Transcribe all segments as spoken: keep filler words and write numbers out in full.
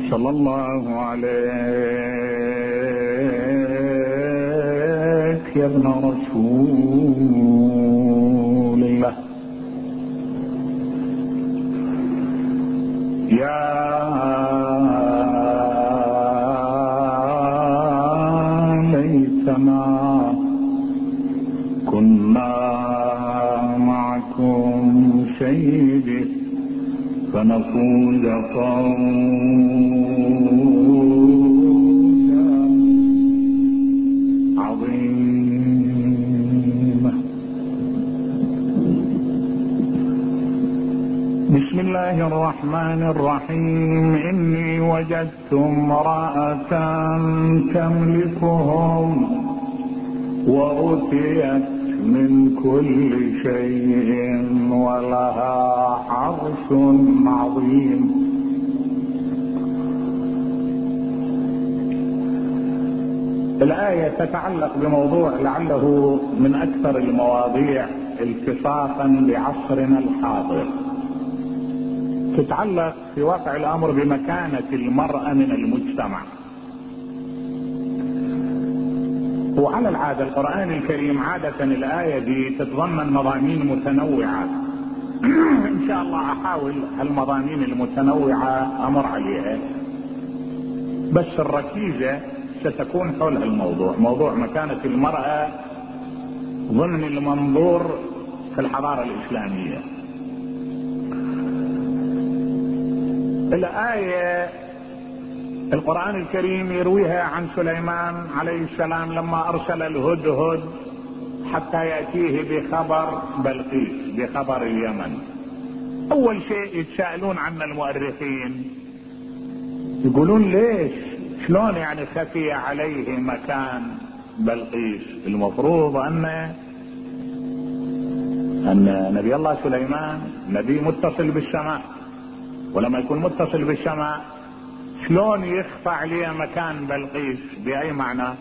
صلى الله عليك يا ابن رسول الله. يا ليتنا كنا معكم سيدي فنفوز فوزا عظيما. بسم الله الرحمن الرحيم. إني وجدت امرأة تملكهم وأوتيت من كل شيء ولها عرش عظيم. الآية تتعلق بموضوع لعله من أكثر المواضيع التصاقا بعصرنا الحاضر. تتعلق في واقع الأمر بمكانة المرأة من المجتمع. وعلى العادة القرآن الكريم عادة الآية دي تتضمن مضامين متنوعة. إن شاء الله أحاول هالمضامين المتنوعة أمر عليها، بس الركيزة ستكون حول الموضوع، موضوع مكانة المرأة ضمن المنظور في الحضارة الإسلامية. الآية القرآن الكريم يرويها عن سليمان عليه السلام لما أرسل الهدهد حتى يأتيه بخبر بلقيس، بخبر اليمن. أول شيء يتساءلون عنه المؤرخين، يقولون ليش شلون يعني خفي عليه مكان بلقيس؟ المفروض أن أن نبي الله سليمان نبي متصل بالسماء، ولما يكون متصل بالسماء شلون يخفى عليه مكان بلقيس؟ بأي معنى؟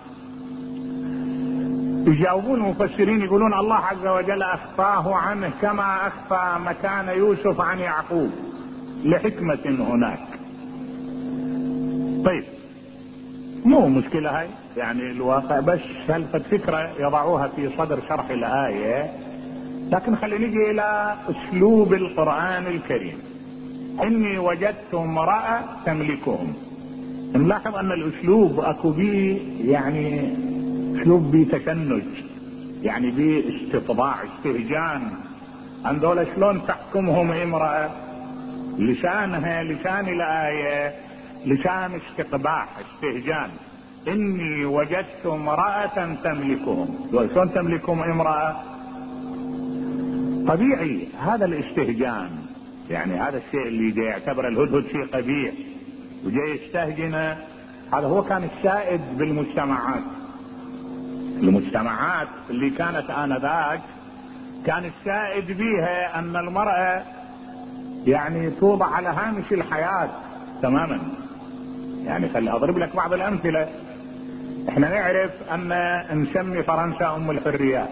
يجاوبون المفسرين يقولون الله عز وجل أخفاه عنه كما أخفى مكان يوسف عن يعقوب لحكمة هناك. طيب مو مشكلة هاي، يعني الواقع بس هلفت فكرة يضعوها في صدر شرح الآية. لكن خلينا نجي إلى أسلوب القرآن الكريم. إني وجدت امرأة تملكهم. نلاحظ أن الأسلوب أكو بيه يعني أسلوب بيه تشنج، يعني بيه استطباع، استهجان. هذول شلون تحكمهم امرأة؟ لسانها لسان الآية لسان استقباح، استهجان. إني وجدت امرأة تملكهم. شلون تملكهم امرأة؟ طبيعي هذا الاستهجان، يعني هذا الشيء اللي جاي يعتبر الهدهد شيء قبيح وجاي يستهجنه، هذا هو كان السائد بالمجتمعات. المجتمعات اللي كانت آنذاك كان السائد بيها أن المرأة يعني توضع على هامش الحياة تماما. يعني خلي أضرب لك بعض الأمثلة. احنا نعرف أن نسمي فرنسا أم الحريات،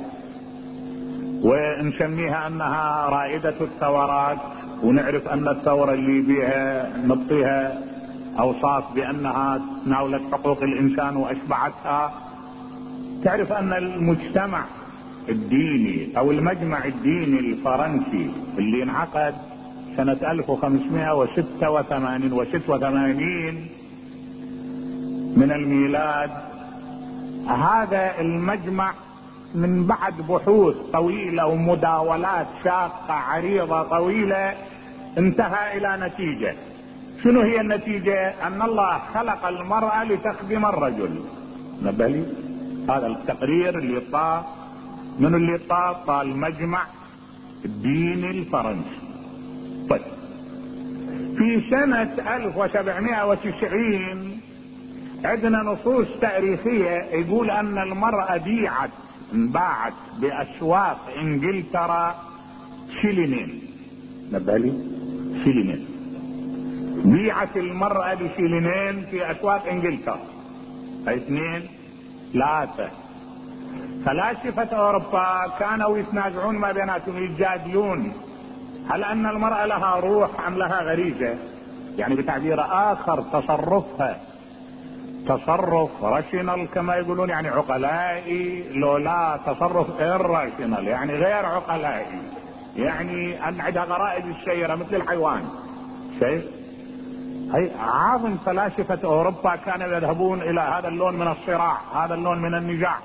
ونسميها أنها رائدة الثورات، ونعرف أن الثورة اللي بيها نعطيها أوصاف بأنها تناولت حقوق الإنسان وأشبعتها. تعرف أن المجتمع الديني أو المجمع الديني الفرنسي اللي انعقد سنة ألف وخمسمائة وستة وثمانين من الميلاد، هذا المجمع من بعد بحوث طويلة ومداولات شاقة عريضة طويلة انتهى إلى نتيجة. شنو هي النتيجة؟ أن الله خلق المرأة لتخدم الرجل. نبهلي هذا التقرير اللي طاف من اللي طاف طال المجمع الديني الفرنسي. طيب في سنة ألف وسبعمائة وتسعين عندنا نصوص تاريخية يقول أن المرأة بيعت انباعت بأسواق إنجلترا شيلينين. نبهلي شيلينين، بيعت المرأة بشيلينين في أسواق إنجلترا. اثنين ثلاثة فلاسفة أوروبا كانوا يتنازعون ما بيناتهم، يتجادلون هل أن المرأة لها روح أم لها غريزة؟ يعني بتعبير اخر تصرفها تصرف راشنال كما يقولون، يعني عقلائي، لو لا تصرف irrational يعني غير عقلائي، يعني ان عندها غرائز الشيرة مثل الحيوان. شايف؟ هي عظم فلاسفة اوروبا كانوا يذهبون الى هذا اللون من الصراع، هذا اللون من النزاع.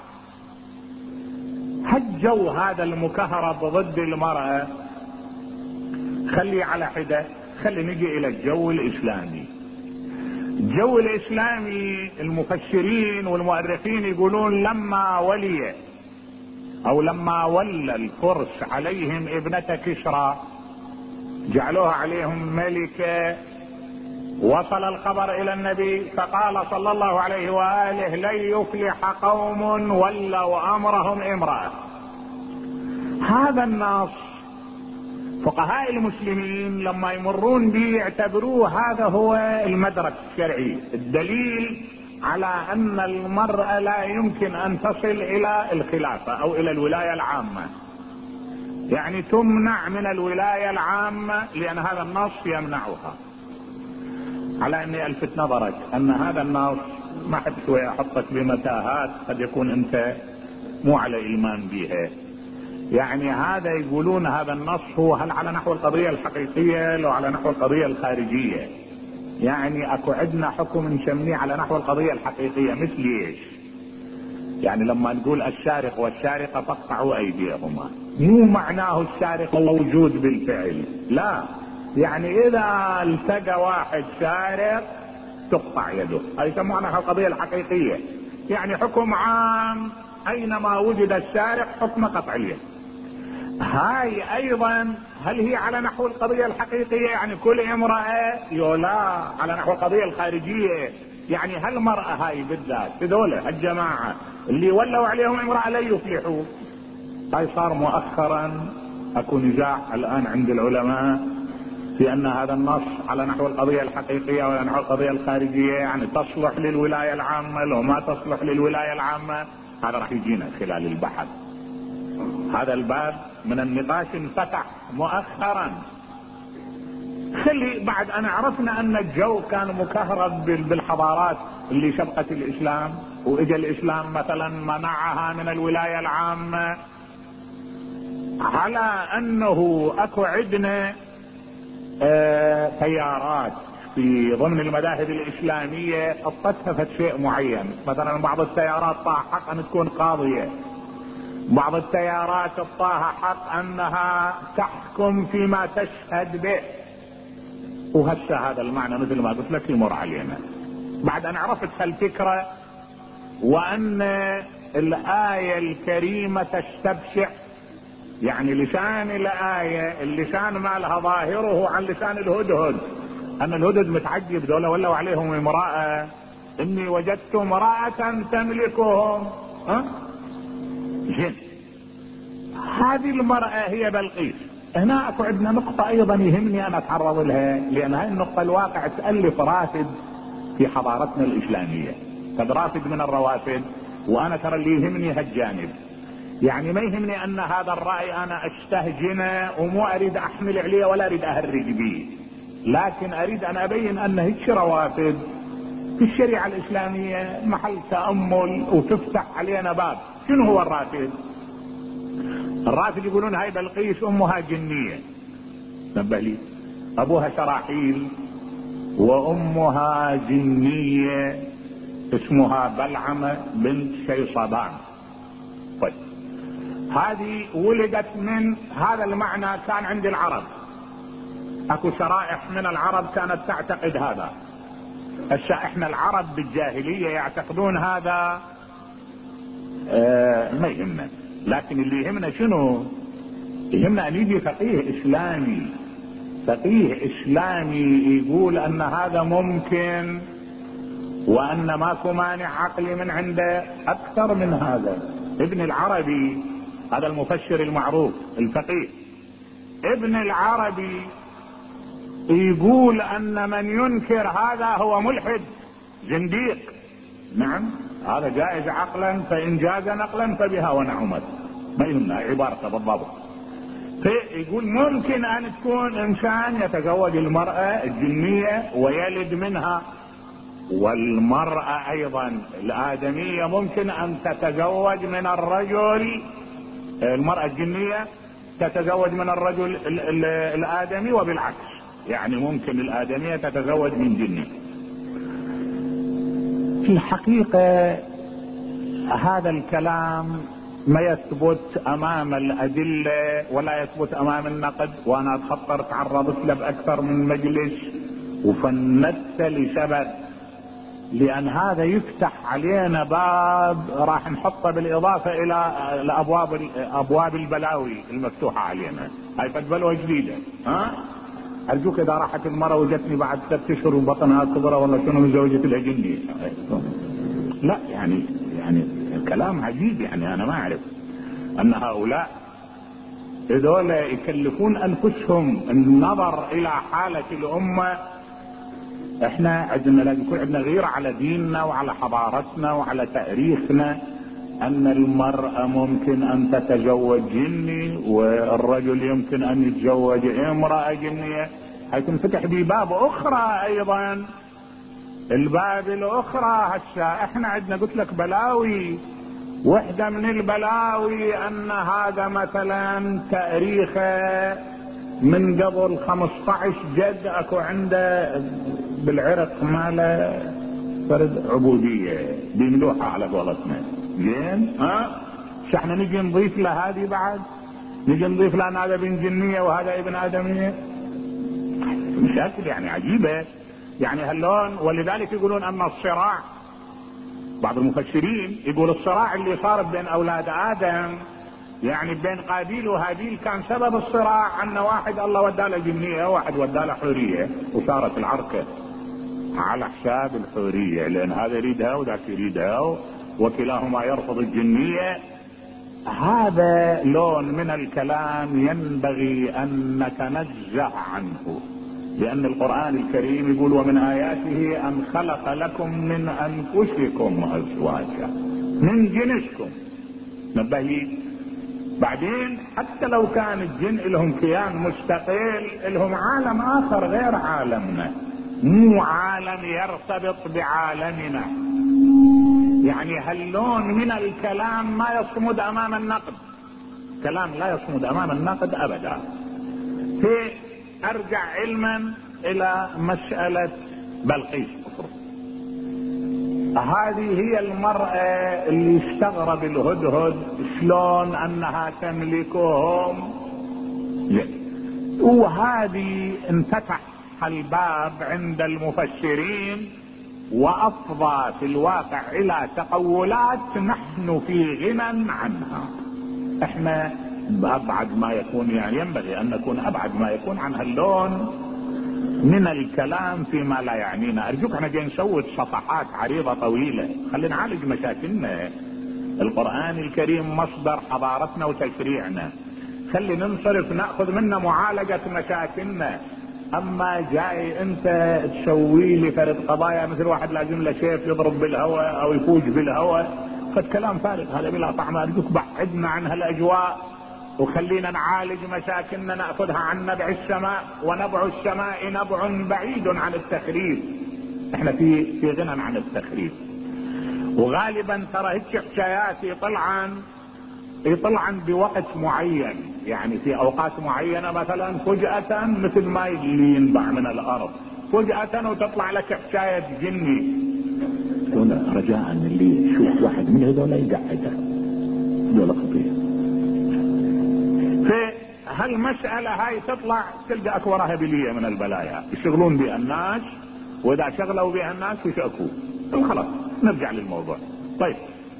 هالجو هذا المكهرب ضد المرأة خلي على حدة، خلي نجي الى الجو الاسلامي. الجو الاسلامي المفسرين والمؤرخين يقولون لما ولي او لما ولى الفرس عليهم ابنة كسرى جعلوها عليهم ملكة، وصل الخبر الى النبي فقال صلى الله عليه وآله لن يفلح قوم ولوا امرهم امرأة. هذا النص فقهاء المسلمين لما يمرون به يعتبروه هذا هو المدرك الشرعي، الدليل على ان المرأة لا يمكن ان تصل الى الخلافة او الى الولاية العامة، يعني تمنع من الولاية العامة لان هذا النص يمنعها. على اني الفت نظرك ان هذا النص ما احب شوي احطك بمتاهات قد يكون انت مو على ايمان بها. يعني هذا يقولون هذا النص هو هل على نحو القضية الحقيقية لو على نحو القضية الخارجية، يعني اكو عندنا حكم نسميه على نحو القضية الحقيقية. مثل ايش؟ يعني لما نقول السارق والسارقة فاقطعوا ايديهما، مو معناه السارق موجود بالفعل، لا، يعني اذا التقى واحد سارق تقطع يده، هذه يسمونها القضية الحقيقية، يعني حكم عام اينما وجد السارق حكم قطع اليد. هاي ايضا هل هي على نحو القضية الحقيقية يعني كل امرأة؟ يولا على نحو القضية الخارجية، يعني هالمرأة هاي بالذات هذول الجماعة اللي ولوا عليهم امرأة لن يفلحوا. هاي صار مؤخرا اكو نزاع الان عند العلماء في ان هذا النص على نحو القضية الحقيقية ولا نحو القضية الخارجية، يعني تصلح للولاية العامة لو ما تصلح للولاية العامة. هذا راح يجينا خلال البحث، هذا الباب من النقاش انفتح مؤخرا. خلي بعد ان عرفنا ان الجو كان مكهرب بالحضارات اللي سبقت الاسلام، واجا الاسلام مثلا منعها من الولاية العامة، على انه اكو عندنا اه تيارات في ضمن المذاهب الاسلامية اطتها شيء معين. مثلا بعض التيارات طاها حق ان تكون قاضية، بعض التيارات طاها حق انها تحكم فيما تشهد به، وهسه هذا المعنى مثل ما قلت لك يمر علينا بعد ان عرفت هالفكرة، وان الآية الكريمة تستبشع، يعني لسان الآية اللسان مالها ظاهره عن لسان الهدهد، ان الهدهد متعجب دولة ولوا عليهم امرأة، اني وجدت امرأة تملكهم. ها زين، هذه المرأة هي بلقيس. هنا اكو عندنا نقطة ايضا يهمني ان اتعرض لها، لان هاي النقطة الواقع تألف رافد في حضارتنا الاسلامية، قد رافد من الروافد، وانا ترى اللي يهمني هالجانب. يعني ما يهمني ان هذا الرأي انا استهجنه ومو اريد احمل عليه ولا اريد اهرج به، لكن اريد ان ابين ان هيك روافد في الشريعة الاسلامية محل تأمل وتفتح علينا باب. شنو هو الرافد؟ الرافد يقولون هاي بلقيس امها جنية، نبه لي، ابوها شراحيل وامها جنية اسمها بلعمة بنت شيصبان. طيب هذه ولدت من هذا المعنى، كان عند العرب اكو شرائح من العرب كانت تعتقد هذا. هسه احنا العرب بالجاهلية يعتقدون هذا، اه ما يهمنا، لكن اللي يهمنا شنو؟ يهمنا ان يجي فقيه اسلامي، فقيه اسلامي يقول ان هذا ممكن وان ماكو مانع عقلي من عنده. اكثر من هذا ابن العربي، هذا المفسر المعروف الفقيه ابن العربي، يقول ان من ينكر هذا هو ملحد زنديق. نعم هذا جائز عقلا، فان جاز نقلا فبها ونعمت، ما يهمنا عبارته بالضبط. يقول ممكن ان تكون انسان يتزوج المرأة الجنية ويلد منها، والمرأة ايضا الادمية ممكن ان تتزوج من الرجل، المرأة الجنية تتزوج من الرجل الادمي وبالعكس، يعني ممكن الادمية تتزوج من جني. في الحقيقة هذا الكلام ما يثبت امام الادلة ولا يثبت امام النقد، وانا اتخطر تعرضت له باكثر من مجلس وفندت لسبب، لان هذا يفتح علينا باب راح نحطه بالاضافة الى الابواب ابواب البلاوي المفتوحة علينا. هاي فد بلوى جديدة. ها ارجوك اذا راحت المرأة وجتني بعد ست اشهر وبطنها كبرى والله شنو مزوجة لها جني، لا يعني يعني كلام عجيب. يعني انا ما اعرف ان هؤلاء هذول يكلفون انفسهم النظر الى حالة الامة. احنا عندنا لازم يكون عندنا غيرة على ديننا وعلى حضارتنا وعلى تاريخنا، ان المرأة ممكن ان تتزوج جني والرجل يمكن ان يتزوج امرأة جنية، حيتنفتح بباب اخرى ايضا. الباب الاخرى هسه احنا عندنا قلت لك بلاوي، واحدة من البلاوي ان هذا مثلا تاريخه من قبل خمسة عشر جد اكو عنده بالعرق ماله فرد عبودية بيملوحة على قولتنا. زين ها شو احنا نجي نضيف له هذه بعد، نجي نضيف له ان هذا ابن جنية وهذا ابن ادمية، مشاكل يعني عجيبة. يعني هاللون. ولذلك يقولون ان الصراع، بعض المفسرين يقول الصراع اللي صار بين اولاد ادم يعني بين قابيل وهابيل كان سبب الصراع ان واحد الله وداله جنية وواحد وداله حورية، وصارت العركة على حساب الحورية، لان هذا يريدها وذاك يريدها وكلاهما يرفض الجنية. هذا لون من الكلام ينبغي ان نتنزه عنه، لان القرآن الكريم يقول ومن اياته ان خلق لكم من انفسكم ازواجا من جنسكم. نبهي بعدين حتى لو كان الجن لهم كيان مستقل، لهم عالم اخر غير عالمنا، مو عالم يرتبط بعالمنا. يعني هاللون من الكلام ما يصمد امام النقد، كلام لا يصمد امام النقد ابدا. في ارجع علما الى مسألة بلقيس. هذه هي المرأة اللي استغرب الهدهد شلون انها تملكهم، وهذه انفتح الباب عند المفسرين وافضى في الواقع الى تقولات نحن في غنى عنها. احنا بابعد ما يكون، يعني ينبغي ان نكون ابعد ما يكون عن هاللون من الكلام فيما لا يعنينا. ارجوك احنا جاي نسوي صفحات عريضة طويلة، خلينا نعالج مشاكلنا. القرآن الكريم مصدر حضارتنا وتشريعنا، خلي ننصرف ناخذ منه معالجة مشاكلنا. اما جاي انت تسوي لي فرد قضايا مثل واحد لازم له سيف يضرب بالهواء او يفوج بالهواء، فد كلام فارغ هذا بلا طعم. ارجوك بعدنا عن هالاجواء وخلينا نعالج مشاكلنا، ناخذها عن نبع السماء، ونبع السماء نبع بعيد عن التخريب. احنا في في غنى عن التخريب. وغالبا ترى هيك حكايات يطلعن يطلعن بوقت معين، يعني في اوقات معينه مثلا فجأة مثل ما اللي ينبع من الارض فجأة وتطلع لك حكاية جني. رجاء اللي يشوف واحد من هذول يقعده ولا خطير. في هالمسألة هاي تطلع تلقى اكو وراها بلية من البلايا يشغلون بها الناس، واذا شغلوا بها الناس يشكوا. خلاص نرجع للموضوع. طيب،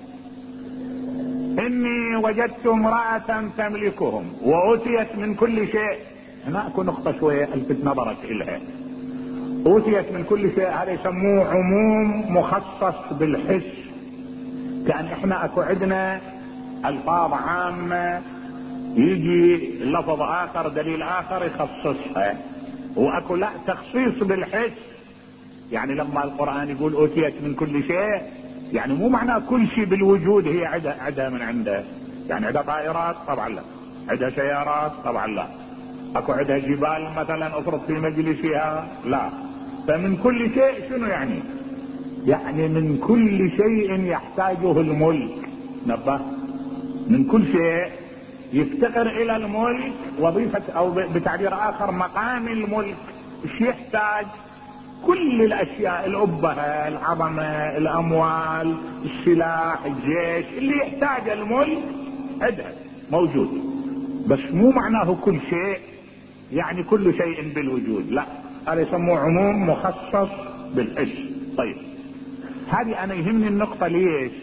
اني وجدت امرأة تملكهم واتيت من كل شيء. هنا اكو نقطة شوية الفت نظرك الها. اوتيت من كل شيء هذا يسموه عموم مخصص بالحس. كان احنا اكو عندنا الفاظ عامة يجي لفظ اخر دليل اخر يخصصها، واكو لا تخصيص بالحس. يعني لما القرآن يقول اوتيت من كل شيء يعني مو معناه كل شيء بالوجود هي عدها عدها من عنده. يعني عدها طائرات طبعا لا، عندها سيارات؟ طبعا لا. اكو عندها جبال مثلا افرض في مجلسها؟ لا. فمن كل شيء شنو يعني؟ يعني من كل شيء يحتاجه الملك. نبه، من كل شيء يفتقر الى الملك، وظيفة او بتعبير اخر مقام الملك ايش يحتاج؟ كل الاشياء، الابهة، العظمة، الاموال، السلاح، الجيش، اللي يحتاج الملك عندها موجود. بس مو معناه كل شيء يعني كل شيء بالوجود، لا، هذا يسموه عموم مخصص بالحس. طيب، هذه انا يهمني النقطة. ليش؟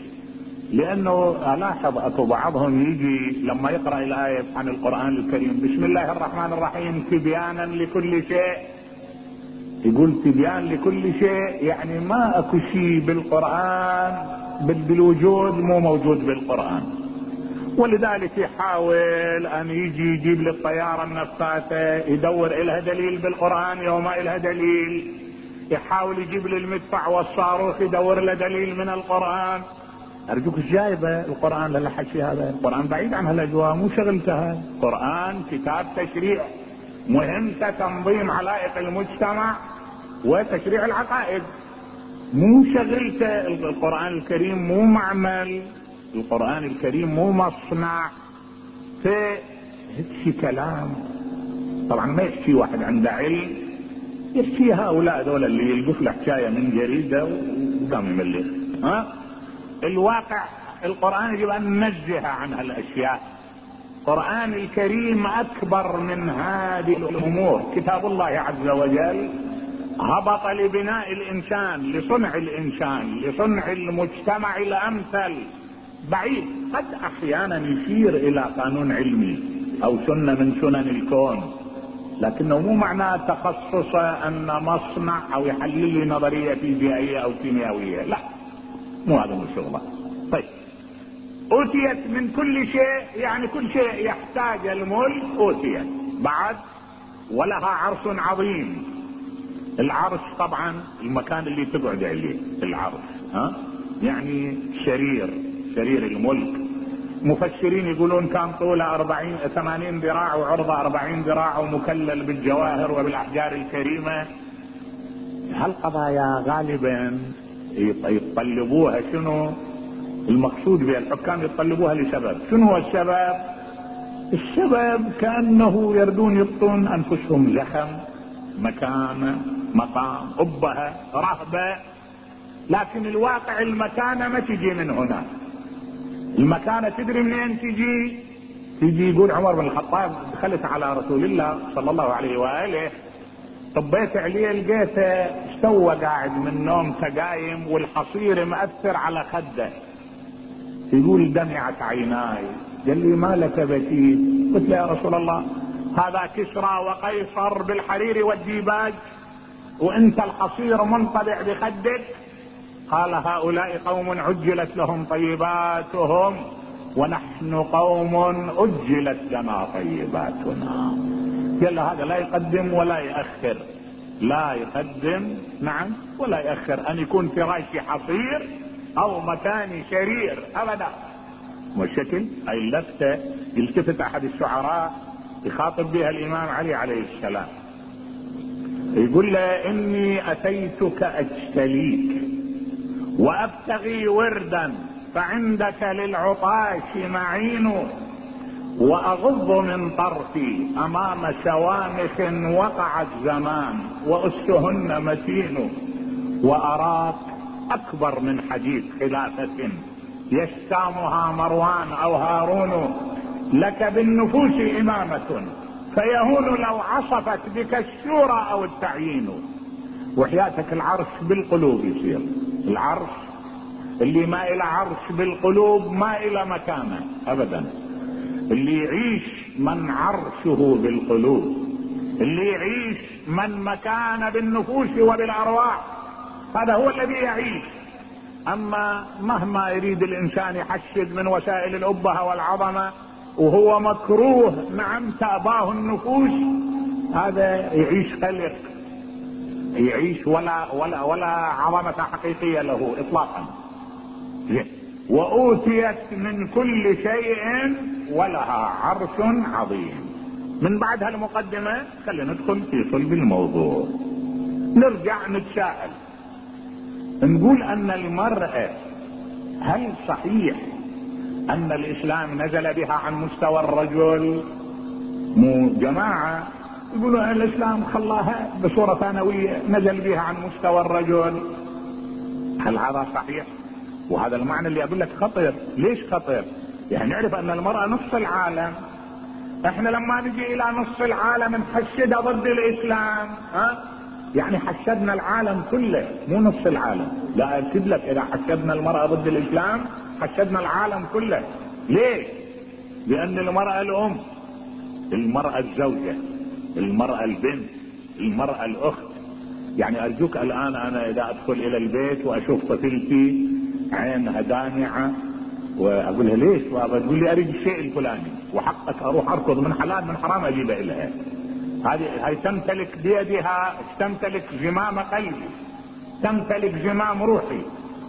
لانه الاحظ اكو بعضهم يجي لما يقرأ الاية عن القرآن الكريم بسم الله الرحمن الرحيم تبيانا لكل شيء، يقول تبيان لكل شيء يعني ما اكو شيء بالقرآن بالوجود مو موجود بالقرآن. ولذلك يحاول ان يجي يجيب للطيارة النفاثة يدور لها دليل بالقرآن يوم لها دليل، يحاول يجيب للمدفع والصاروخ يدور له دليل من القرآن. ارجوك جايبه القرآن للحكي هذا؟ القرآن بعيد عن هالاجواء، مو شغلتها. القرآن كتاب تشريع، مهمته تنظيم علائق المجتمع وتشريع العقائد، مو شغلته. القرآن الكريم مو معمل، القرآن الكريم مو مصنع. في هيك كلام طبعا ما يحكي واحد عنده علم، يحكي هؤلاء دول اللي يلقف له حكايه من جريده وقام يملك. ها الواقع القرآن يجب ان ننزه عن هالاشياء. القرآن الكريم اكبر من هذه الامور. كتاب الله عز وجل هبط لبناء الانسان، لصنع الانسان، لصنع المجتمع الامثل. بعيد، قد احيانا يشير الى قانون علمي او سنة من سنن الكون، لكنه مو معناه تخصص ان مصنع او يحلل لي نظرية فيزيائية او كيميائية، لا، مو هذا من شغله. طيب، اوتيت من كل شيء يعني كل شيء يحتاج الملك اوتيت. بعد ولها عرش عظيم. العرش طبعا المكان اللي تقعد عليه العرش، ها يعني شرير شرير الملك. مفسرين يقولون كان طوله أربعين ثمانين ذراع وعرضه أربعين ذراع ومكلل بالجواهر وبالاحجار الكريمة. هالقضايا غالبا يطلبوها شنو المقصود بها؟ الحكام يطلبوها لسبب. شنو هو السبب؟ السبب كأنه يردون يبطون انفسهم زخم، مكانة، مقام، أبهة، رهبة. لكن الواقع المكانة ما تجي من هنا. المكانة تدري منين تجي؟ تجي يقول عمر بن الخطاب دخلت على رسول الله صلى الله عليه وآله، طبيت عليه لقيته استوى قاعد من نوم تقايم والحصير مأثر على خده. يقول دمعت عيناي. قال لي ما لك بكيت؟ قلت له يا رسول الله هذا كسرى وقيصر بالحرير والديباج وانت الحصير منطبع بخدك. قال هؤلاء قوم عجلت لهم طيباتهم ونحن قوم عجلت لنا طيباتنا. قال له هذا لا يقدم ولا يأخر، لا يقدم نعم ولا يأخر ان يكون فراشي حصير او مكاني شرير ابدا. والشكل اي اللفتة يلتفت احد الشعراء يخاطب بها الامام علي عليه السلام، يقول له اني اتيتك اجتليك وابتغي وردا فعندك للعطاش معين، واغض من طرفي امام شوامخ وقع الزمان واسهن متين، واراك اكبر من حديث خلافة يشتامها مروان او هارون، لك بالنفوس امامة فيهون لو عصفت بك الشورى او التعيين. وحياتك العرش بالقلوب يصير. العرش اللي ما الى عرش بالقلوب ما الى مكانه ابدا. اللي يعيش من عرشه بالقلوب، اللي يعيش من مكان بالنفوس وبالارواح، هذا هو الذي يعيش. اما مهما يريد الانسان يحشد من وسائل الابهة والعظمة وهو مكروه نعم تأباه النفوس، هذا يعيش قلق، يعيش ولا ولا ولا عظمة حقيقية له اطلاقا. وأوتيت من كل شيء ولها عرش عظيم. من بعد هالمقدمة خلينا ندخل في صلب الموضوع. نرجع نتساءل نقول ان المرأة هل صحيح ان الاسلام نزل بها عن مستوى الرجل؟ مو جماعة يقولوا الاسلام خلاها بصورة ثانوية نزل بها عن مستوى الرجل. هل هذا صحيح؟ وهذا المعنى اللي اقول لك خطر. ليش خطر؟ يعني نعرف ان المرأة نصف العالم. احنا لما نجي الى نصف العالم نحشدها ضد الاسلام، ها؟ يعني حشدنا العالم كله مو نصف العالم. لا اكد لك اذا حشدنا المرأة ضد الاسلام حشدنا العالم كله. ليه؟ لان المرأة الام، المرأة الزوجة، المرأة البنت، المرأة الاخت. يعني ارجوك الان انا اذا ادخل الى البيت واشوف طفلتي عينها دامعة واقول لها ليش بابا؟ تقول لي اريد الشيء الفلاني، وحقك اروح اركض من حلال من حرام اجيبه لها. هذه هي تمتلك بيدها، تمتلك زمام قلبي، تمتلك زمام روحي.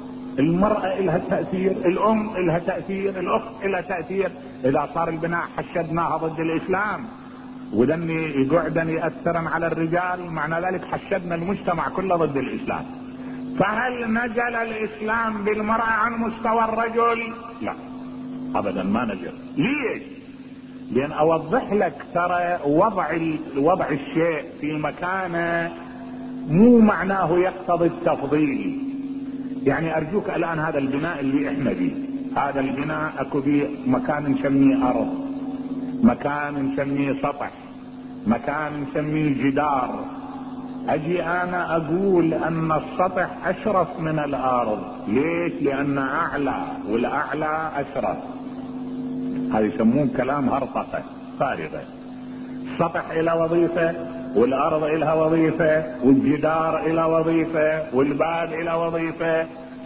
المرأة لها تأثير، الام لها تأثير، الاخت لها تأثير. اذا صار البناء حشدناها ضد الاسلام ودني يقعدن يأثرن على الرجال، معنى ذلك حشدنا المجتمع كله ضد الاسلام. فهل نزل الاسلام بالمرأة عن مستوى الرجل؟ لا ابدا ما نزل. ليش؟ لان اوضح لك ترى وضع وضع الشيء في مكانه مو معناه يقتضي التفضيل. يعني ارجوك الان هذا البناء اللي احنا فيه، هذا البناء اكو فيه مكان نسميه ارض، مكان نسميه سطح، مكان نسميه جدار. اجي انا اقول ان السطح اشرف من الارض. ليش؟ لان اعلى، والاعلى اشرف. هذا يسمون كلام هرطقة فارغة. السطح الى وظيفة، والارض الها وظيفة، والجدار الى وظيفة، والباب الى وظيفة.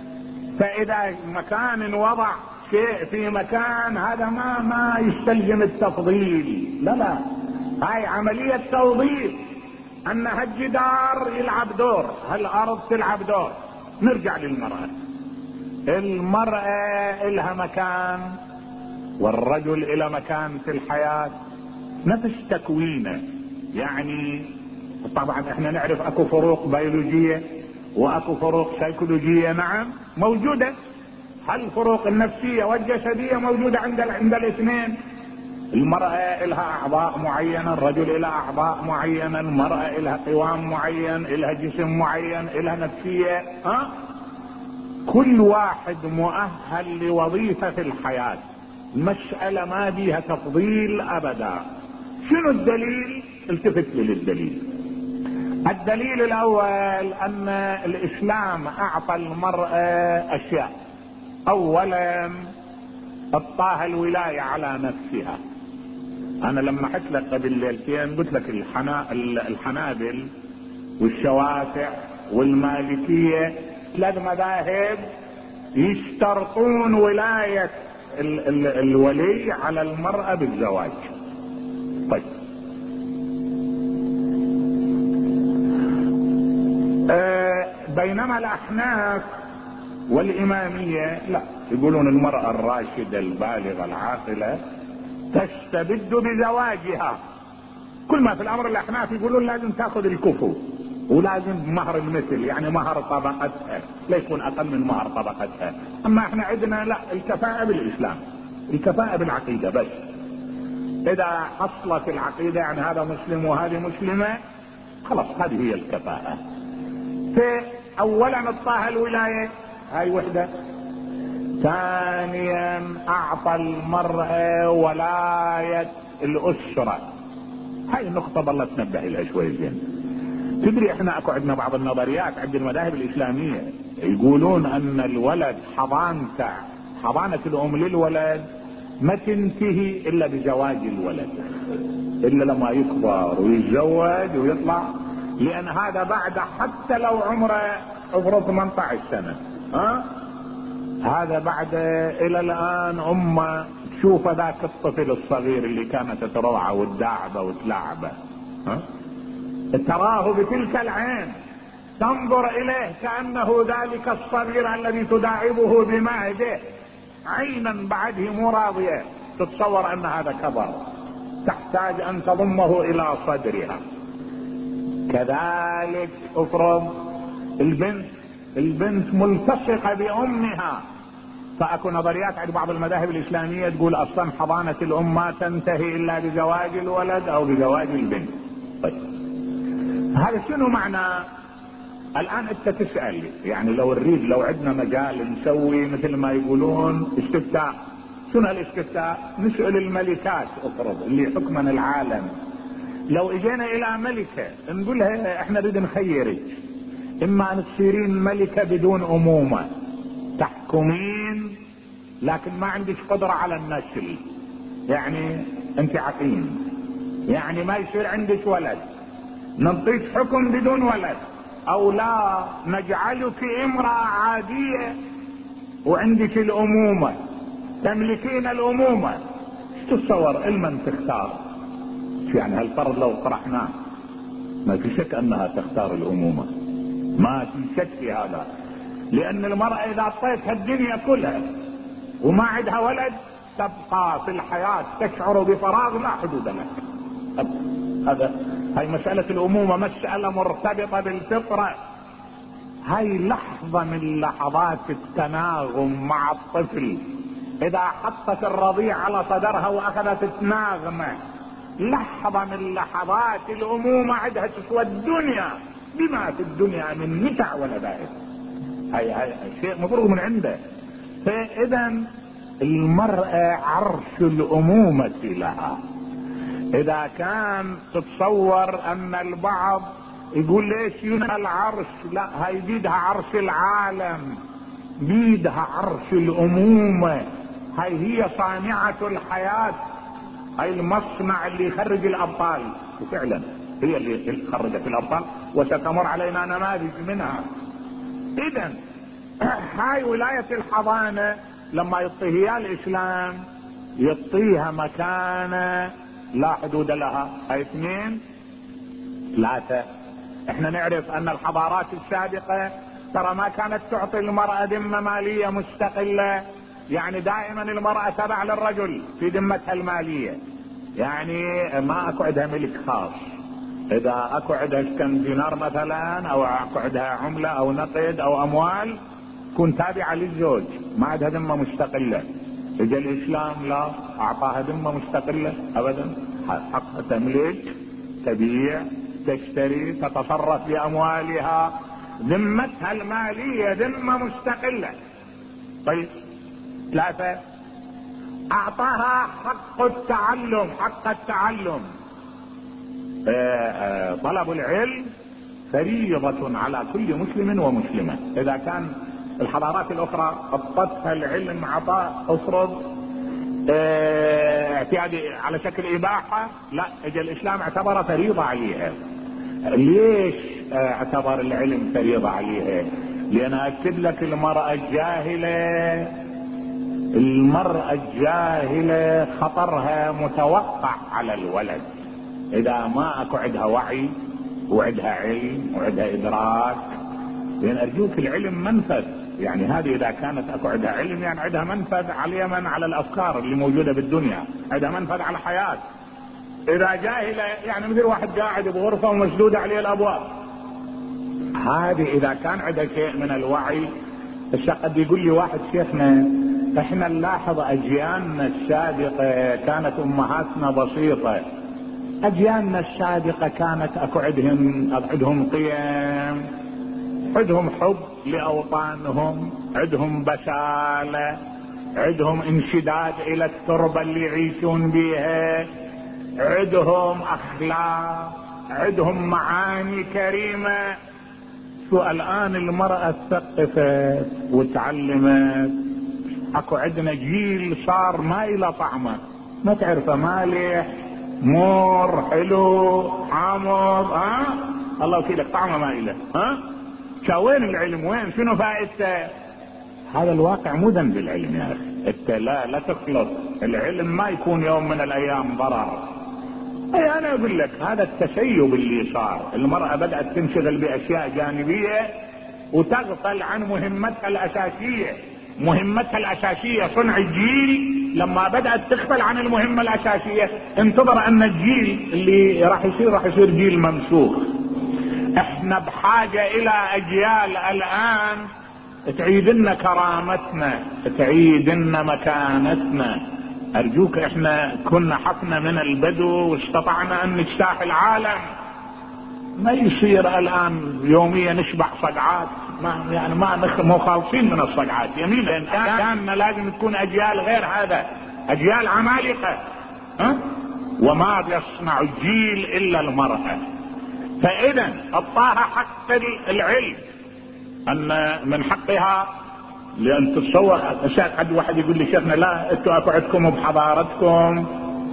فاذا مكان وضع شيء في مكان هذا ما ما يستلزم التفضيل. لا لا، هاي عملية توظيف. ان هالجدار يلعب دور، هالارض تلعب دور. نرجع للمرأة. المرأة لها مكان والرجل الى مكان في الحياة، نفس تكوينه. يعني طبعا احنا نعرف اكو فروق بيولوجية واكو فروق سيكولوجية، نعم موجودة. هالفروق النفسية والجسدية موجودة عند عند الاثنين. المرأة لها اعضاء معينة، الرجل لها اعضاء معينة، المرأة لها قوام معين، لها جسم معين، لها نفسية. ها؟ كل واحد مؤهل لوظيفة في الحياة. المسألة ما بيها تفضيل ابدا. شنو الدليل؟ التفت لي للدليل. الدليل الاول ان الاسلام اعطى المرأة اشياء. اولا اعطاها الولاية على نفسها. انا لما حكيت لك قبل ليلتين قلت لك الحنا... الحنابل والشوافع والمالكية ثلاث مذاهب يشترطون ولاية ال... ال... الولي على المرأة بالزواج. طيب أه بينما الاحناف والامامية لا، يقولون المرأة الراشدة البالغة العاقلة تستبد بزواجها. كل ما في الامر الاحناف يقولون لازم تاخذ الكفو ولازم مهر المثل، يعني مهر طبقتها لا يكون اقل من مهر طبقتها. اما احنا عندنا لا، الكفاءة بالاسلام، الكفاءة بالعقيدة بس. اذا حصلت العقيدة يعني هذا مسلم وهذه مسلمة خلاص هذه هي الكفاءة. فاولا اعطاها الولاية، هاي وحدة. ثانيا اعطى المرأة ولاية الاسرة. هاي النقطة بالله تنبه لها شوي زين. تدري احنا اكو عندنا بعض النظريات عند المذاهب الاسلامية يقولون ان الولد حضانته، حضانة الام للولد ما تنتهي الا بزواج الولد، الا لما يكبر ويتزوج ويطلع. لان هذا بعد حتى لو عمره عمره ثمانية عشر سنة، ها هذا بعد الى الان امه تشوف ذاك الطفل الصغير اللي كانت تروعه وتداعبه وتلعبه، ها تراه بتلك العين، تنظر اليه كانه ذلك الصغير الذي تداعبه بمهده. عينا بعده مو راضية تتصور ان هذا كبر، تحتاج ان تضمه الى صدرها. كذلك افرض البنت البنت ملتصقة بامها، فاكو نظريات عند بعض المذاهب الاسلامية تقول اصلا حضانة الام ما تنتهي الا بزواج الولد او بزواج البنت. طيب هذا شنو معنى؟ الان انت تسأل، يعني لو نريد لو عندنا مجال نسوي مثل ما يقولون استفتاء. شنو الاستفتاء؟ نسأل الملكات افرض اللي حكمن العالم، لو اجينا الى ملكة نقول لها احنا نريد نخيرك، اما ان تصيرين ملكة بدون امومة تحكمين لكن ما عندك قدرة على النسل، يعني انت عقيم، يعني ما يصير عندك ولد، نعطيك حكم بدون ولد، او لا نجعلك امرأة عادية وعندك الامومة تملكين الامومة. تتصور المن تختار؟ يعني هالفرض لو طرحناه ما في شك انها تختار الامومة، ما في شك في هذا، لان المرأة اذا اعطيتها الدنيا كلها وما عندها ولد تبقى في الحياة تشعر بفراغ لا حدود له. هذا هاي مسألة الامومة مسألة مرتبطة بالفطرة. هاي لحظة من لحظات التناغم مع الطفل، اذا حطت الرضيع على صدرها واخذت تناغمه، لحظة من لحظات الامومة عندها تسوى الدنيا بما في الدنيا من متع ولذائذ. هاي هاي شيء مفروغ من عنده. فاذا المرأة عرش الامومة لها. اذا كان تتصور ان البعض يقول ليش ينهى العرش، لا هاي بيدها عرش العالم، بيدها عرش الامومة، هاي هي صانعة الحياة، هاي المصنع اللي يخرج الابطال، وفعلا هي اللي خرجت الابطال وستمر علينا نماذج منها. اذا هاي ولاية الحضانة لما يعطيها الاسلام يعطيها مكانة لا حدود لها. هاي اثنين. ثلاثة، احنا نعرف ان الحضارات السابقة ترى ما كانت تعطي المرأة ذمة مالية مستقلة، يعني دائما المرأة تبع للرجل في ذمتها المالية، يعني ما اكو عندها ملك خاص. اذا اكو عندها كم دينار مثلا او اكو عندها عملة او نقد او اموال تكون تابعة للزوج، ما عندها ذمة مستقلة. اجى الاسلام لا اعطاها ذمة مستقلة ابدا، حقها تملك، تبيع، تشتري، تتصرف باموالها، ذمتها المالية ذمة مستقلة. طيب ثلاثة، اعطاها حق التعلم، حق التعلم. طلب العلم فريضة على كل مسلم ومسلمة. اذا كان الحضارات الاخرى اعطتها العلم عطاء افرض اعتيادي على شكل اباحة، لا اجى الاسلام اعتبر فريضة عليها. ليش اعتبر العلم فريضة عليها؟ لان اكد لك المرأة الجاهلة المرأة الجاهلة خطرها متوقع على الولد اذا ما اكو عندها وعي وعندها علم وعندها ادراك. لان ارجوك العلم منفذ، يعني هذه اذا كانت اكو عندها علم يعني عندها منفذ على من على الافكار اللي موجودة بالدنيا، عندها منفذ على الحياة. اذا جاهلة يعني مثل واحد قاعد بغرفة ومسدودة عليه الابواب، هذه اذا كان عندها شيء من الوعي. الشيخ قد يقول لي واحد شيخنا احنا نلاحظ اجيالنا السابقة كانت امهاتنا بسيطة، اجيالنا السابقة كانت اكو عندهم عندهم قيم، عندهم حب لاوطانهم، عندهم بسالة، عندهم انشداد الى التربة اللي يعيشون بيها، عندهم اخلاق، عندهم معاني كريمة. شو الان المرأة ثقفت وتعلمت، اكو عندنا جيل صار ما الى طعمه، ما تعرفه مالح مر حلو حامض، ها الله يكيلك طعمه ما الى، ها وين العلم؟ وين شنو فائدته؟ هذا الواقع مو ذنب العلم يا اخي، انت لا لا تخلط العلم، ما يكون يوم من الايام ضرر. اي انا اقول لك هذا التشيب اللي صار، المرأة بدأت تنشغل باشياء جانبية وتغفل عن مهمتها الاساسية. مهمتها الاساسية صنع الجيل، لما بدأت تغفل عن المهمة الاساسية انتظر ان الجيل اللي راح يصير راح يصير جيل ممسوخ. احنا بحاجة الى اجيال الان تعيد لنا كرامتنا، تعيد لنا مكانتنا. ارجوك، احنا كنا حقنا من البدو واستطعنا ان نجتاح العالم، ما يصير الان يوميا نشبع صقعات، ما يعني ما مو خالصين من الصقعات يمينا. كان لازم تكون اجيال غير هذا، اجيال عمالقة. ها؟ وما يصنع الجيل الا المرأة. فاذا اعطاها حق العلم، ان من حقها، لان تتصور اشياء. حد واحد يقول لي شيخنا لا انتوا اكو عندكم بحضارتكم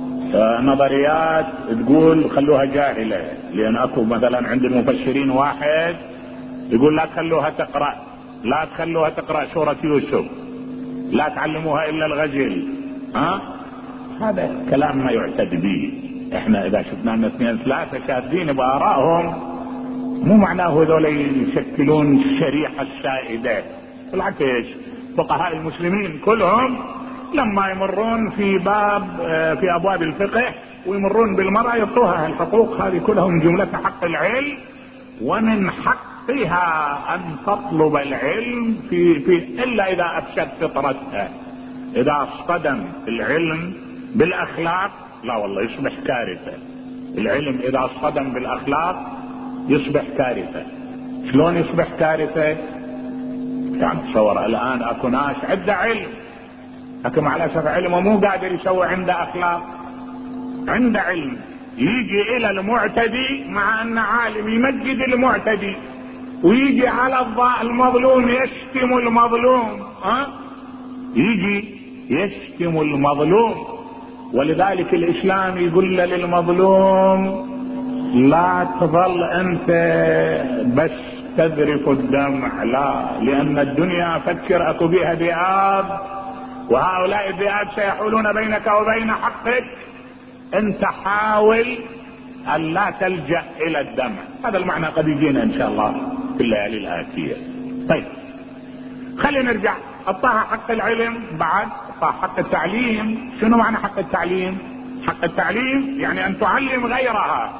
نظريات تقول خلوها جاهلة، لان اكو مثلا عند المفسرين واحد يقول لا تخلوها تقرأ، لا تخلوها تقرأ سورة يوسف، لا تعلموها الا الغزل. ها؟ هذا كلام ما يعتد به. احنا اذا شفنا ان اثنين ثلاثة شاذين بآرائهم مو معناه هذول يشكلون الشريحة السائدة. بالعكس، فقهاء المسلمين كلهم لما يمرون في باب في ابواب الفقه ويمرون بالمرأة يعطوها الحقوق هذه كلها من جملتها حق العلم، ومن حقها ان تطلب العلم في في الا اذا افسد فطرتها. اذا اصطدم العلم بالاخلاق لا والله يصبح كارثة. العلم اذا اصطدم بالاخلاق يصبح كارثة. شلون يصبح كارثة؟ يعني تصور الان اكو ناس عنده علم لكن مع الاسف علمه مو قادر يسوي عنده اخلاق. عنده علم يجي الى المعتدي مع ان عالم يمجد المعتدي، ويجي على المظلوم يشتم المظلوم. ها؟ يجي يشتم المظلوم. ولذلك الاسلام يقول للمظلوم لا تظل انت بس تذرف الدمع، لا، لان الدنيا فكر اكو بها ذئاب، وهؤلاء الذئاب سيحولون بينك وبين حقك. انت حاول ان لا تلجأ الى الدمع. هذا المعنى قد يجينا ان شاء الله في الليالي الآتية. طيب خلينا نرجع. اعطاها حق العلم، بعد اعطاها حق التعليم. شنو معنى حق التعليم؟ حق التعليم يعني ان تعلم غيرها.